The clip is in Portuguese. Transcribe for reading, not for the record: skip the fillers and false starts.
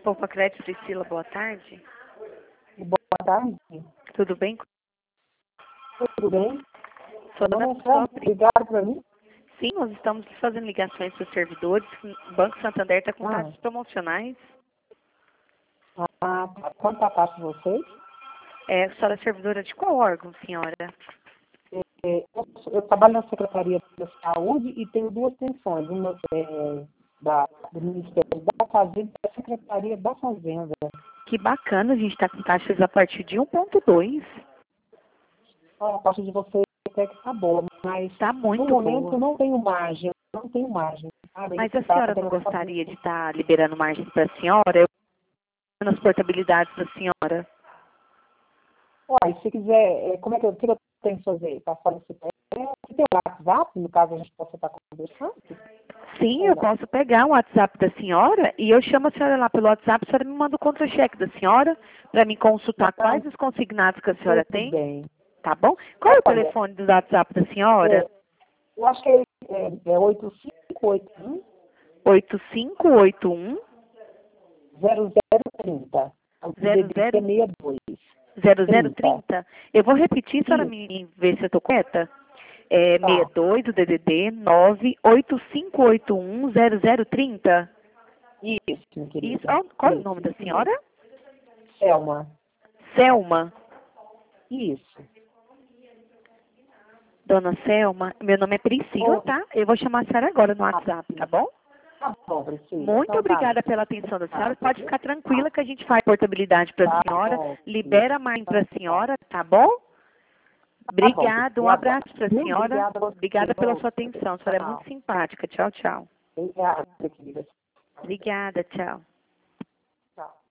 Poupa Crédito, Priscila, boa tarde. Boa tarde. Tudo bem? Tudo bem? Sou Meu dona nome é Fran, Sopri. ligado para mim? Sim, nós estamos fazendo ligações para os servidores. O Banco Santander está com Ah. taxas promocionais. Tá. Quanto está a taxa de vocês? A senhora é servidora de qual órgão, senhora? Eu trabalho na Secretaria da Saúde e tenho duas pensões. Uma do Ministério da Fazenda e da Secretaria da Fazenda. Que bacana, a gente está com taxas a partir de 1,2. A taxa de vocês até que está boa, mas Está no muito momento boa. não tenho margem. Não tenho margem. Sabe? Mas a Tá senhora não tendo essa- gostaria de estar liberando margem para a senhora? Eu nas portabilidades da senhora. Olha, se quiser, o que eu tenho que fazer? Passar esse pé? Você tem o WhatsApp, no caso a gente possa estar conversando? Sim, Ou eu não? posso pegar o WhatsApp da senhora e eu chamo a senhora lá pelo WhatsApp, a senhora me manda o contra-cheque da senhora para me consultar Tá, quais os consignados que a senhora tudo tem, bem. tá bom? Qual é o Olha, telefone do WhatsApp da senhora? eu acho que é 8581 8581 0030. O DDD 00 é 62. 30. 0030. Eu vou repetir, a senhora Isso, me vê se eu estou correta. É tá. 62 do DDD 98581 0030. Isso, minha Isso. querida. Qual é o nome da Isso mesmo. senhora? Selma. Selma. Isso. Dona Selma, meu nome é Priscila, Oh, tá? Eu vou chamar a senhora agora no WhatsApp, tá bom? tá bom, Priscila. Muito Então tá. obrigada pela atenção da senhora. Tá, Pode ficar tranquila que a gente faz portabilidade para a tá senhora, bom. libera mais para a Tá, senhora, tá bom? tá bom, Obrigada, um eu aguardo. abraço para a Muito senhora. obrigada a você. Obrigada pela sua atenção. A senhora é muito Tchau. simpática. Tchau, tchau. Obrigada, querida. Obrigada, tchau. Tchau.